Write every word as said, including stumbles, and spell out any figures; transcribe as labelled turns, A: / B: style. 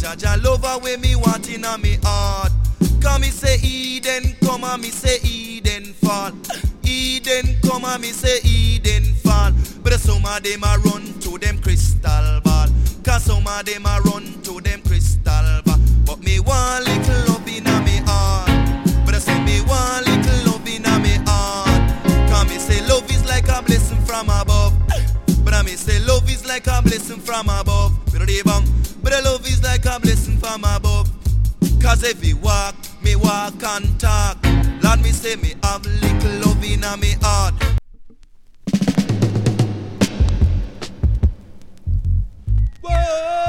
A: Jaja love her way me want in a me heart. Come me say Eden, come and me say Eden fall. Eden come and me say Eden fall. But some of them a run to them crystal ball. Cause some of them a run to them crystal ball. But me want little love in a me heart. But I say me want little love in a me heart. Cause me say love is like a blessing from above. But I me say love is like a blessing from above. But the love is like a blessing from above. Cause if we walk, me walk and talk. Lord, me say me have little love in a me heart. Whoa.